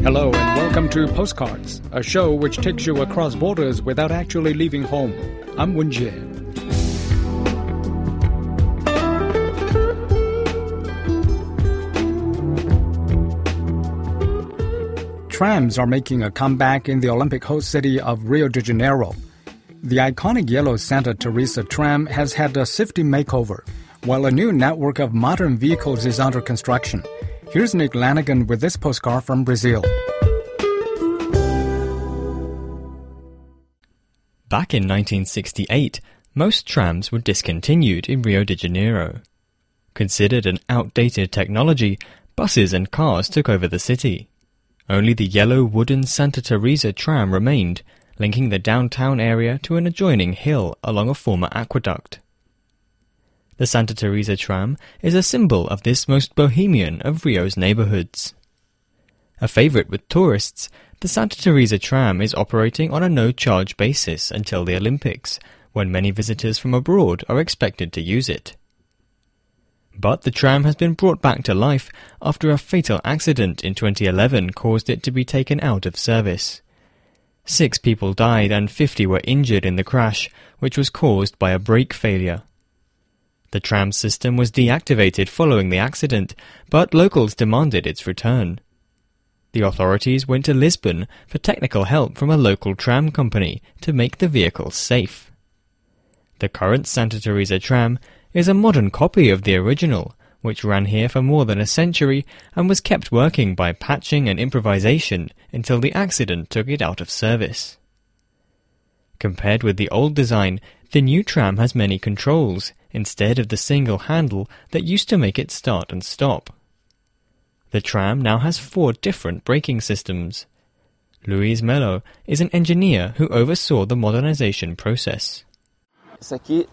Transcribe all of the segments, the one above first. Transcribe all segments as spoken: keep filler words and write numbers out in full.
Hello and welcome to Postcards, a show which takes you across borders without actually leaving home. I'm Wen Jie. Trams are making a comeback in the Olympic host city of Rio de Janeiro. The iconic yellow Santa Teresa tram has had a sifting makeover, while a new network of modern vehicles is under construction. Here's Nick Lanigan with this postcard from Brazil. Back in nineteen sixty-eight, most trams were discontinued in Rio de Janeiro. Considered an outdated technology, buses and cars took over the city. Only the yellow wooden Santa Teresa tram remained, linking the downtown area to an adjoining hill along a former aqueduct. The Santa Teresa tram is a symbol of this most bohemian of Rio's neighborhoods. A favorite with tourists, the Santa Teresa tram is operating on a no-charge basis until the Olympics, when many visitors from abroad are expected to use it. But the tram has been brought back to life after a fatal accident in twenty eleven caused it to be taken out of service. Six people died and fifty were injured in the crash, which was caused by a brake failure. The tram system was deactivated following the accident, but locals demanded its return. The authorities went to Lisbon for technical help from a local tram company to make the vehicle safe. The current Santa Teresa tram is a modern copy of the original, which ran here for more than a century and was kept working by patching and improvisation until the accident took it out of service. Compared with the old design, the new tram has many controls, instead of the single handle that used to make it start and stop. The tram now has four different braking systems. Luis Melo is an engineer who oversaw the modernization process. This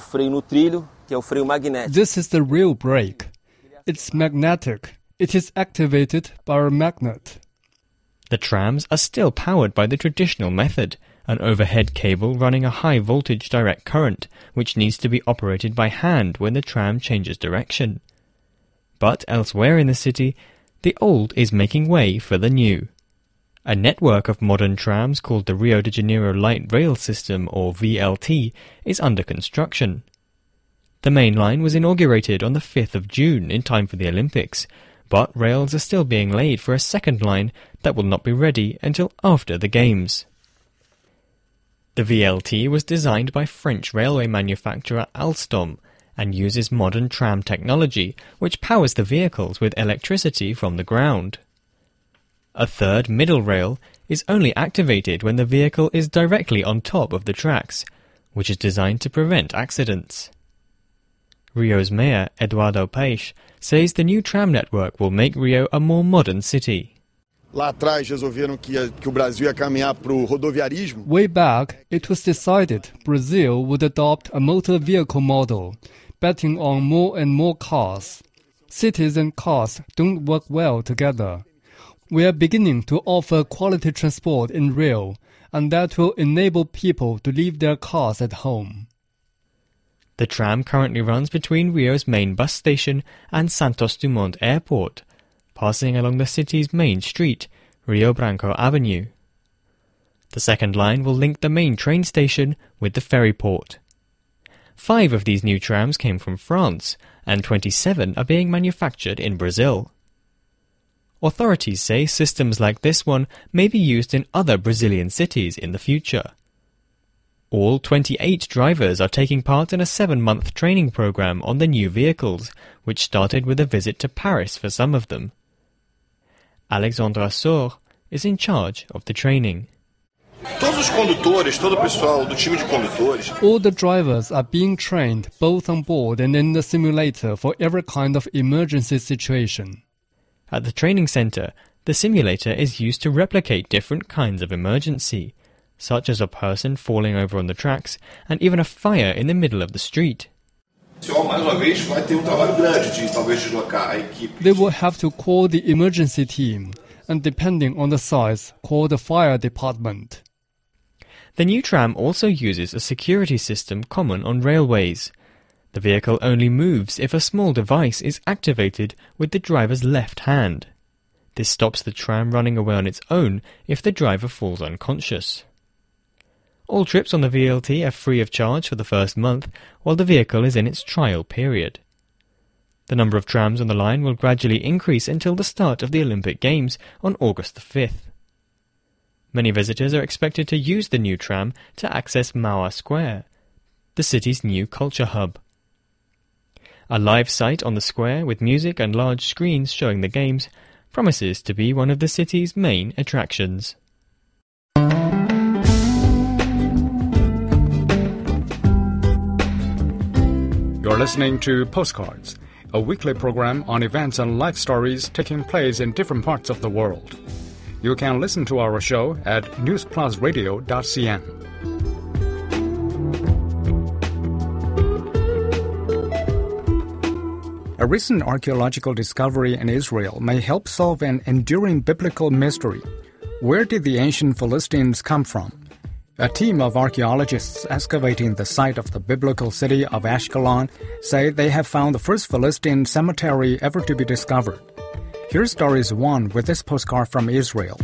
is the real brake. It's magnetic. It is activated by a magnet. The trams are still powered by the traditional method, an overhead cable running a high-voltage direct current, which needs to be operated by hand when the tram changes direction. But elsewhere in the city, the old is making way for the new. A network of modern trams called the Rio de Janeiro Light Rail System, or V L T, is under construction. The main line was inaugurated on the fifth of June in time for the Olympics, but rails are still being laid for a second line that will not be ready until after the Games. The V L T was designed by French railway manufacturer Alstom and uses modern tram technology, which powers the vehicles with electricity from the ground. A third middle rail is only activated when the vehicle is directly on top of the tracks, which is designed to prevent accidents. Rio's mayor, Eduardo Paes, says the new tram network will make Rio a more modern city. Lá atrás resolveram que, que o Brasil ia caminhar para o rodoviarismo. Way back, it was decided Brazil would adopt a motor vehicle model, betting on more and more cars. Cities and cars don't work well together. We are beginning to offer quality transport in Rio, and that will enable people to leave their cars at home. The tram currently runs between Rio's main bus station and Santos Dumont Airport, passing along the city's main street, Rio Branco Avenue. The second line will link the main train station with the ferry port. Five of these new trams came from France, and twenty-seven are being manufactured in Brazil. Authorities say systems like this one may be used in other Brazilian cities in the future. All twenty-eight drivers are taking part in a seven-month training program on the new vehicles, which started with a visit to Paris for some of them. Alexandra Sor is in charge of the training. Todos os condutores, todo o pessoal do time de condutores. All the drivers are being trained both on board and in the simulator for every kind of emergency situation. At the training center, the simulator is used to replicate different kinds of emergency, such as a person falling over on the tracks and even a fire in the middle of the street. They will have to call the emergency team, and depending on the size, call the fire department. The new tram also uses a security system common on railways. The vehicle only moves if a small device is activated with the driver's left hand. This stops the tram running away on its own if the driver falls unconscious. All trips on the V L T are free of charge for the first month while the vehicle is in its trial period. The number of trams on the line will gradually increase until the start of the Olympic Games on August the fifth. Many visitors are expected to use the new tram to access Mauer Square, the city's new culture hub. A live site on the square with music and large screens showing the games promises to be one of the city's main attractions. You're listening to Postcards, a weekly program on events and life stories taking place in different parts of the world. You can listen to our show at news plus radio dot c n. A recent archaeological discovery in Israel may help solve an enduring biblical mystery. Where did the ancient Philistines come from? A team of archaeologists excavating the site of the biblical city of Ashkelon say they have found the first Philistine cemetery ever to be discovered. Here's Stories one with this postcard from Israel.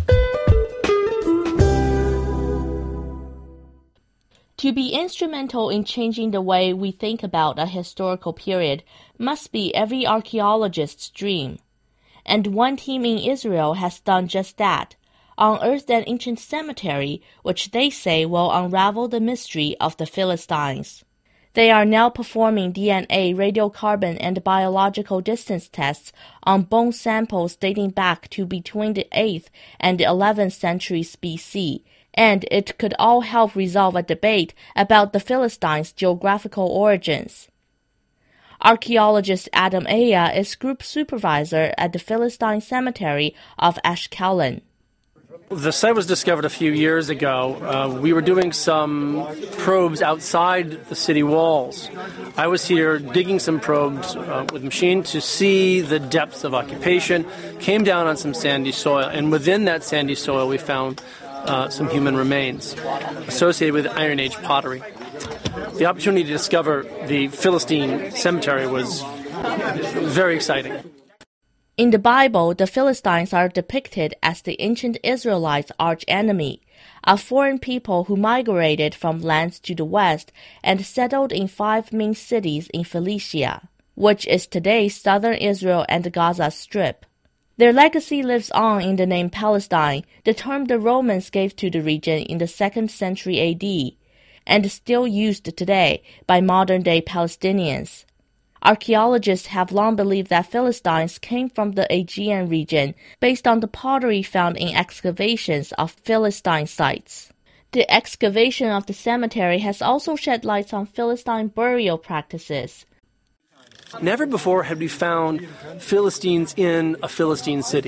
To be instrumental in changing the way we think about a historical period must be every archaeologist's dream. And one team in Israel has done just that, unearthed an ancient cemetery which they say will unravel the mystery of the Philistines. They are now performing D N A, radiocarbon, and biological distance tests on bone samples dating back to between the eighth and eleventh centuries B C, and it could all help resolve a debate about the Philistines' geographical origins. Archaeologist Adam Aya is group supervisor at the Philistine Cemetery of Ashkelon. The site was discovered a few years ago. Uh, we were doing some probes outside the city walls. I was here digging some probes uh, with a machine to see the depths of occupation, came down on some sandy soil, and within that sandy soil we found uh, some human remains associated with Iron Age pottery. The opportunity to discover the Philistine cemetery was very exciting. In the Bible, the Philistines are depicted as the ancient Israelites' archenemy, a foreign people who migrated from lands to the west and settled in five main cities in Philistia, which is today's southern Israel and the Gaza Strip. Their legacy lives on in the name Palestine, the term the Romans gave to the region in the second century A D, and still used today by modern-day Palestinians. Archaeologists have long believed that Philistines came from the Aegean region based on the pottery found in excavations of Philistine sites. The excavation of the cemetery has also shed light on Philistine burial practices. Never before had we found Philistines in a Philistine city.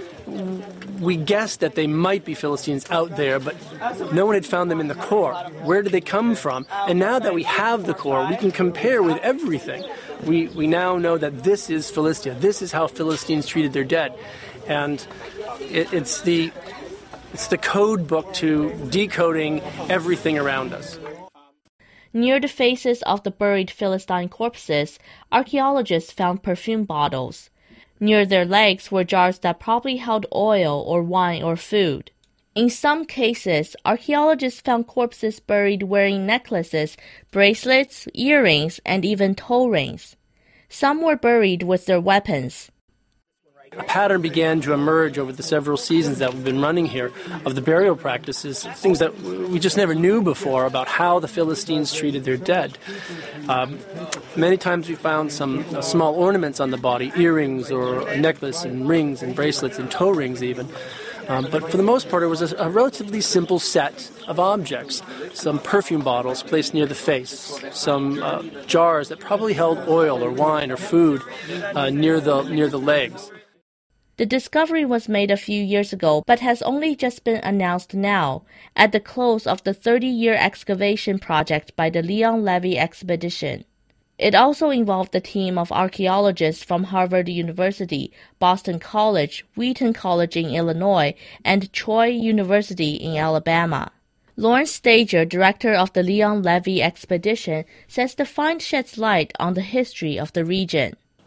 We guessed that they might be Philistines out there, but no one had found them in the core. Where did they come from? And now that we have the core, we can compare with everything. We we now know that this is Philistia. This is how Philistines treated their dead. And it, it's the it's the code book to decoding everything around us. Near the faces of the buried Philistine corpses, archaeologists found perfume bottles. Near their legs were jars that probably held oil or wine or food. In some cases, archaeologists found corpses buried wearing necklaces, bracelets, earrings, and even toe rings. Some were buried with their weapons. A pattern began to emerge over the several seasons that we've been running here of the burial practices, things that we just never knew before about how the Philistines treated their dead. Um, many times we found some uh, small ornaments on the body, earrings or a necklace and rings and bracelets and toe rings even. Um, but for the most part, it was a, a relatively simple set of objects. Some perfume bottles placed near the face, some uh, jars that probably held oil or wine or food uh, near the near the legs. The discovery was made a few years ago, but has only just been announced now, at the close of the thirty-year excavation project by the Leon Levy expedition. It also involved a team of archaeologists from Harvard University, Boston College, Wheaton College in Illinois, and Troy University in Alabama. Lawrence Stager, director of the Leon Levy expedition, says the find sheds light on the history of the region.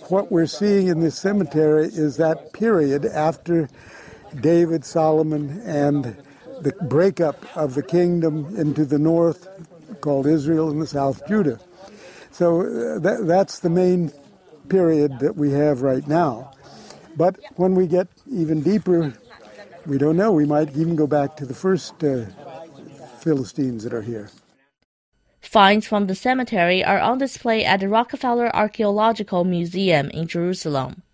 what we're seeing in this cemetery is that period after David, Solomon, and the breakup of the kingdom into the north, called Israel, and the south, Judah. So uh, that, that's the main period that we have right now. But when we get even deeper, we don't know. We might even go back to the first uh, Philistines that are here. Finds from the cemetery are on display at the Rockefeller Archaeological Museum in Jerusalem.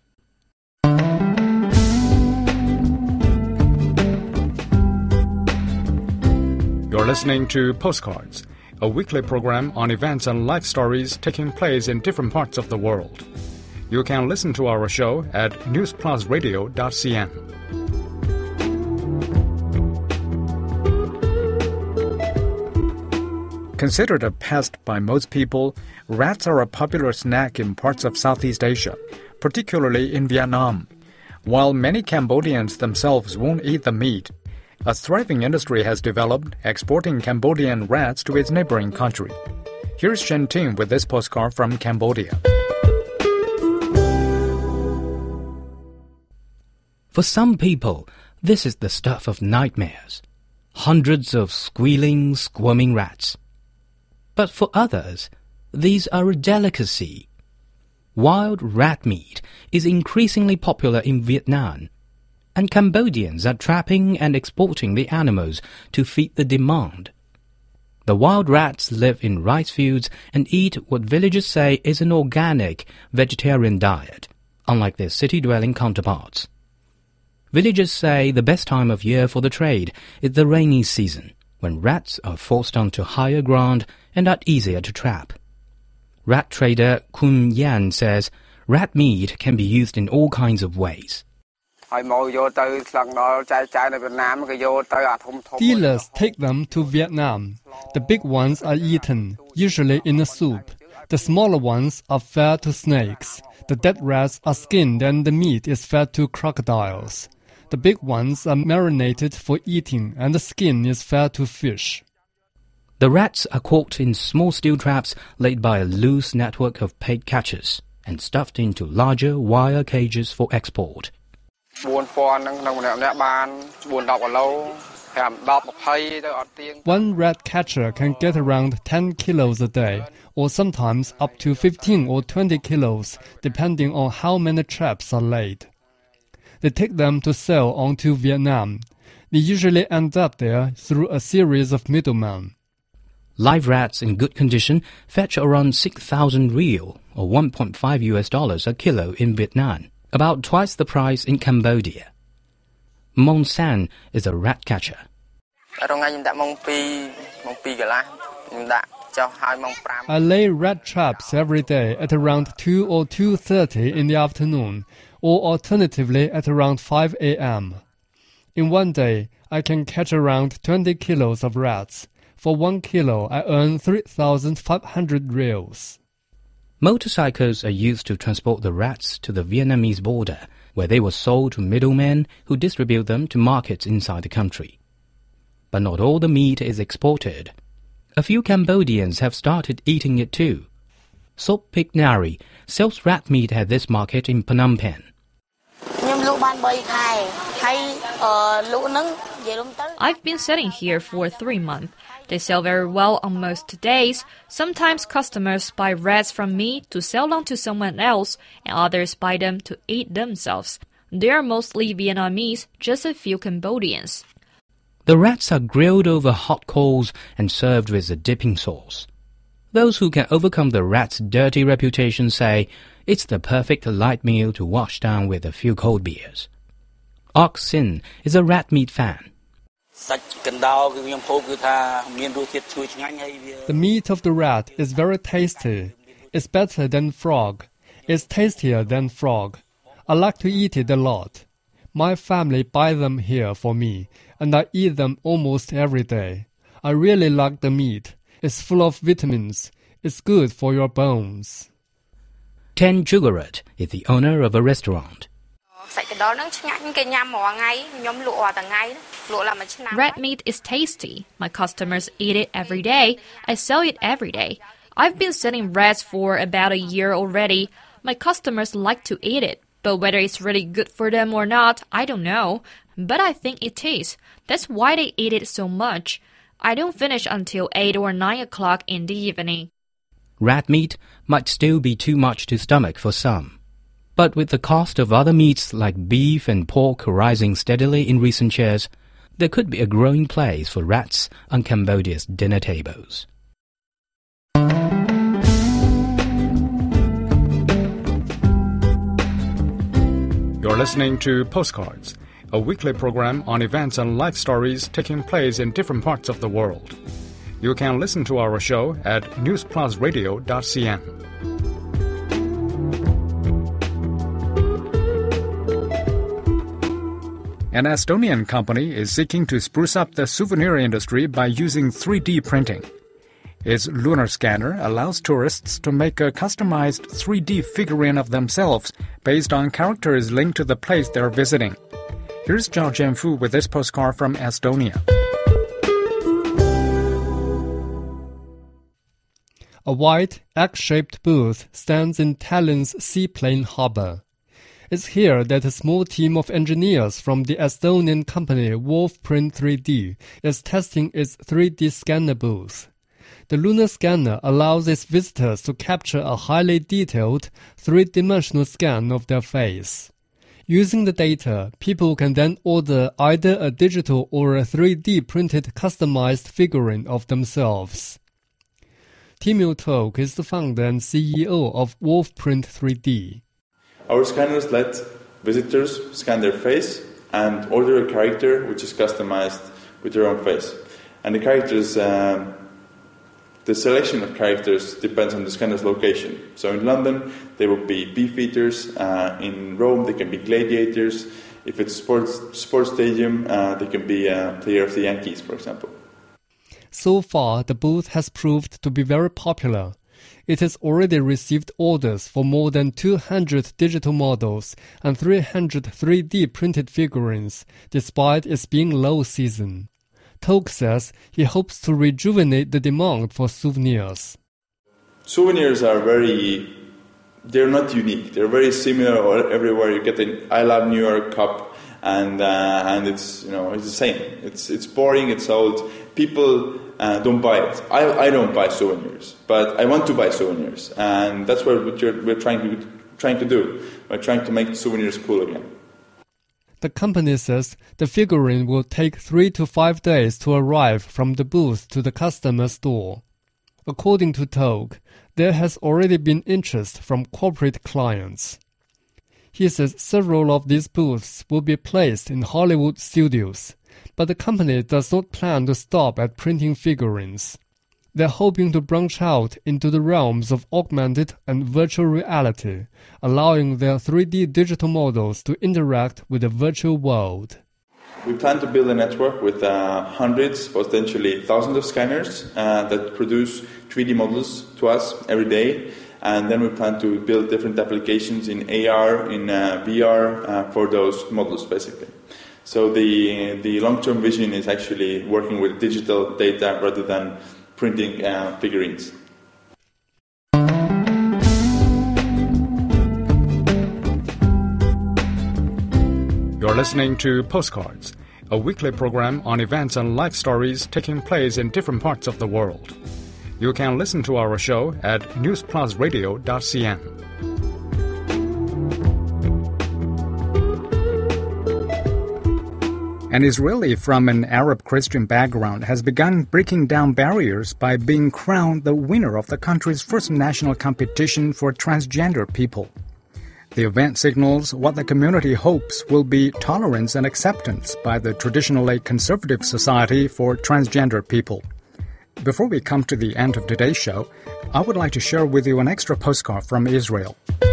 You're listening to Postcards, a weekly program on events and life stories taking place in different parts of the world. You can listen to our show at news plus radio dot c n. Considered a pest by most people, rats are a popular snack in parts of Southeast Asia, particularly in Vietnam. While many Cambodians themselves won't eat the meat, a thriving industry has developed exporting Cambodian rats to its neighboring country. Here's Shen Ting with this postcard from Cambodia. For some people, this is the stuff of nightmares. Hundreds of squealing, squirming rats. But for others, these are a delicacy. Wild rat meat is increasingly popular in Vietnam, and Cambodians are trapping and exporting the animals to feed the demand. The wild rats live in rice fields and eat what villagers say is an organic vegetarian diet, unlike their city-dwelling counterparts. Villagers say the best time of year for the trade is the rainy season, when rats are forced onto higher ground and are easier to trap. Rat trader Kun Yan says rat meat can be used in all kinds of ways. Dealers take them to Vietnam. The big ones are eaten, usually in a soup. The smaller ones are fed to snakes. The dead rats are skinned and the meat is fed to crocodiles. The big ones are marinated for eating and the skin is fed to fish. The rats are caught in small steel traps laid by a loose network of paid catchers and stuffed into larger wire cages for export. One rat catcher can get around ten kilos a day, or sometimes up to fifteen or twenty kilos, depending on how many traps are laid. They take them to sell on to Vietnam. They usually end up there through a series of middlemen. Live rats in good condition fetch around six thousand real, or one point five U S dollars a kilo in Vietnam, about twice the price in Cambodia. Mong San is a rat catcher. I lay rat traps every day at around two or two thirty in the afternoon, or alternatively at around five a m In one day, I can catch around twenty kilos of rats. For one kilo, I earn three thousand five hundred reals. Motorcycles are used to transport the rats to the Vietnamese border, where they were sold to middlemen who distribute them to markets inside the country. But not all the meat is exported. A few Cambodians have started eating it too. Sop Pik Nari sells rat meat at this market in Phnom Penh. I've been sitting here for three months. They sell very well on most days. Sometimes customers buy rats from me to sell them to someone else, and others buy them to eat themselves. They are mostly Vietnamese, just a few Cambodians. The rats are grilled over hot coals and served with a dipping sauce. Those who can overcome the rat's dirty reputation say it's the perfect light meal to wash down with a few cold beers. Ox Sin is a rat meat fan. The meat of the rat is very tasty. It's better than frog. It's tastier than frog. I like to eat it a lot. My family buy them here for me, and I eat them almost every day. I really like the meat. It's full of vitamins. It's good for your bones. Ten Jugarat is the owner of a restaurant. Rat meat is tasty. My customers eat it every day. I sell it every day. I've been selling rats for about a year already. My customers like to eat it, but whether it's really good for them or not, I don't know. But I think it is. That's why they eat it so much. I don't finish until eight or nine o'clock in the evening. Rat meat might still be too much to stomach for some. But with the cost of other meats like beef and pork rising steadily in recent years, there could be a growing place for rats on Cambodia's dinner tables. You're listening to Postcards, a weekly program on events and life stories taking place in different parts of the world. You can listen to our show at news plus radio dot c n. An Estonian company is seeking to spruce up the souvenir industry by using three D printing. Its lunar scanner allows tourists to make a customized three D figurine of themselves based on characters linked to the place they're visiting. Here's Zhao Jianfu with this postcard from Estonia. A white, egg-shaped booth stands in Tallinn's seaplane harbor. It's here that a small team of engineers from the Estonian company Wolfprint three D is testing its three D scanner booth. The lunar scanner allows its visitors to capture a highly detailed, three-dimensional scan of their face. Using the data, people can then order either a digital or a three D printed customized figurine of themselves. Timur Tok is the founder and C E O of Wolfprint three D. Our scanners let visitors scan their face and order a character which is customized with their own face. And the characters, um, the selection of characters depends on the scanner's location. So in London, they will be beefeaters. Uh, in Rome, they can be gladiators. If it's a sports, sports stadium, uh, they can be a player of the Yankees, for example. So far, the booth has proved to be very popular. It has already received orders for more than two hundred digital models and three hundred three D printed figurines, despite its being low season. Tok says he hopes to rejuvenate the demand for souvenirs. Souvenirs are very, they're not unique. They're very similar everywhere. You get an I Love New York cup and uh, and it's, you know, it's the same. It's it's boring, it's old. People uh, don't buy it. I, I don't buy souvenirs, but I want to buy souvenirs, and that's what we're, we're trying to trying to do. We're trying to make souvenirs cool again. The company says the figurine will take three to five days to arrive from the booth to the customer's door. According to Tok, there has already been interest from corporate clients. He says several of these booths will be placed in Hollywood studios, but the company does not plan to stop at printing figurines. They're hoping to branch out into the realms of augmented and virtual reality, allowing their three D digital models to interact with the virtual world. We plan to build a network with uh, hundreds, potentially thousands of scanners uh, that produce three D models to us every day. And then we plan to build different applications in A R, in uh, V R uh, for those models, basically. So the the long-term vision is actually working with digital data rather than printing uh, figurines. You're listening to Postcards, a weekly program on events and life stories taking place in different parts of the world. You can listen to our show at news plus radio dot c n. An Israeli from an Arab Christian background has begun breaking down barriers by being crowned the winner of the country's first national competition for transgender people. The event signals what the community hopes will be tolerance and acceptance by the traditionally conservative society for transgender people. Before we come to the end of today's show, I would like to share with you an extra postcard from Israel.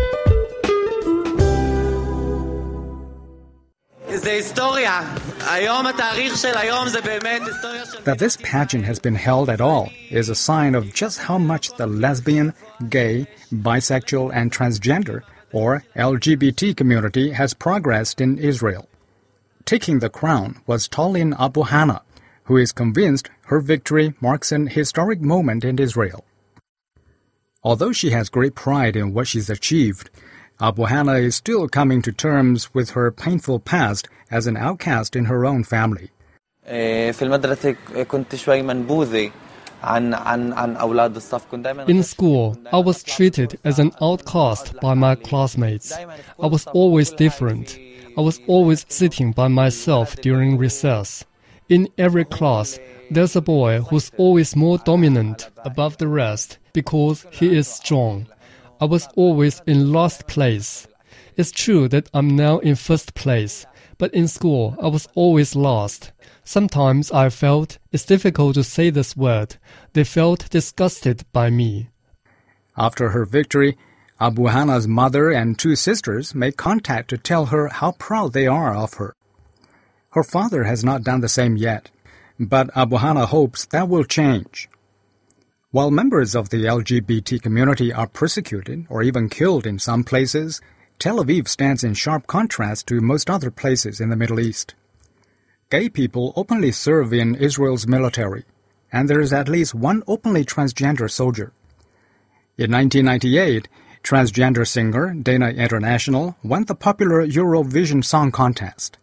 That this pageant has been held at all is a sign of just how much the lesbian, gay, bisexual, and transgender, or L G B T community has progressed in Israel. Taking the crown was Tallin Abu Hana, who is convinced her victory marks an historic moment in Israel. Although she has great pride in what she's achieved, Abu Hana is still coming to terms with her painful past as an outcast in her own family. In school, I was treated as an outcast by my classmates. I was always different. I was always sitting by myself during recess. In every class, there's a boy who's always more dominant above the rest because he is strong. I was always in last place. It's true that I'm now in first place, but in school I was always last. Sometimes I felt it's difficult to say this word. They felt disgusted by me. After her victory, Abu Hana's mother and two sisters made contact to tell her how proud they are of her. Her father has not done the same yet, but Abu Hana hopes that will change. While members of the L G B T community are persecuted or even killed in some places, Tel Aviv stands in sharp contrast to most other places in the Middle East. Gay people openly serve in Israel's military, and there is at least one openly transgender soldier. In nineteen ninety-eight, transgender singer Dana International won the popular Eurovision Song Contest.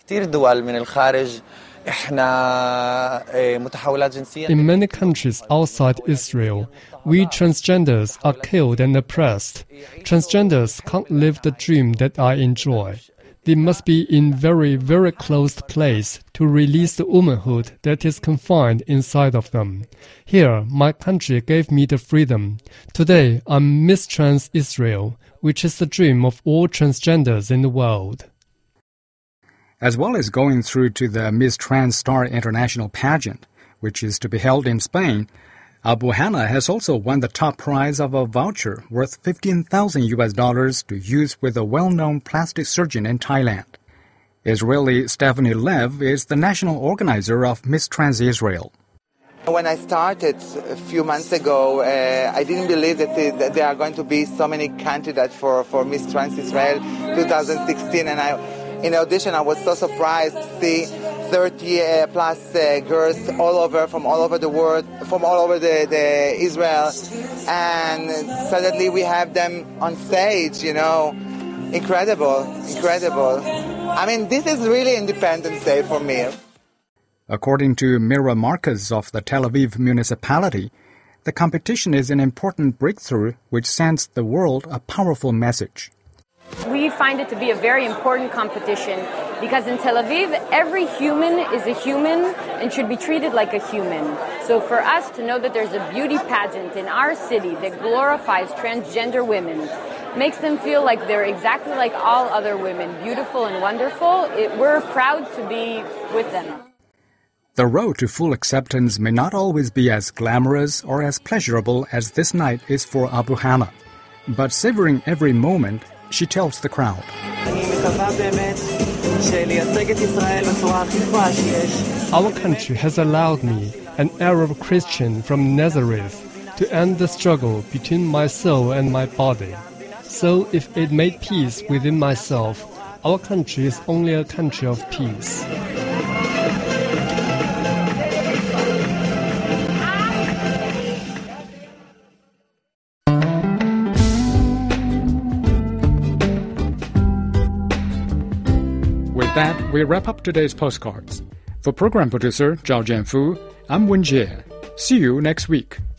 In many countries outside Israel, we transgenders are killed and oppressed. Transgenders can't live the dream that I enjoy. They must be in very, very closed place to release the womanhood that is confined inside of them. Here, my country gave me the freedom. Today, I'm Miss Trans Israel, which is the dream of all transgenders in the world. As well as going through to the Miss Trans Star International pageant, which is to be held in Spain, Abu Hana has also won the top prize of a voucher worth fifteen thousand U S dollars to use with a well-known plastic surgeon in Thailand. Israeli Stephanie Lev is the national organizer of Miss Trans Israel. When I started a few months ago, uh, I didn't believe that, they, that there are going to be so many candidates for, for Miss Trans Israel twenty sixteen, and I In the audition, I was so surprised to see thirty uh, plus uh, girls all over, from all over the world, from all over the, the Israel, and suddenly we have them on stage. You know, incredible, incredible. I mean, this is really Independence Day for me. According to Mira Marquez of the Tel Aviv municipality, the competition is an important breakthrough which sends the world a powerful message. We find it to be a very important competition because in Tel Aviv, every human is a human and should be treated like a human. So for us to know that there's a beauty pageant in our city that glorifies transgender women, makes them feel like they're exactly like all other women, beautiful and wonderful, it, we're proud to be with them. The road to full acceptance may not always be as glamorous or as pleasurable as this night is for Abu Hana, but savoring every moment, she tells the crowd. Our country has allowed me, an Arab Christian from Nazareth, to end the struggle between my soul and my body. So if it made peace within myself, our country is only a country of peace. With that, we wrap up today's postcards. For program producer Zhao Jianfu, I'm Wen Jie. See you next week.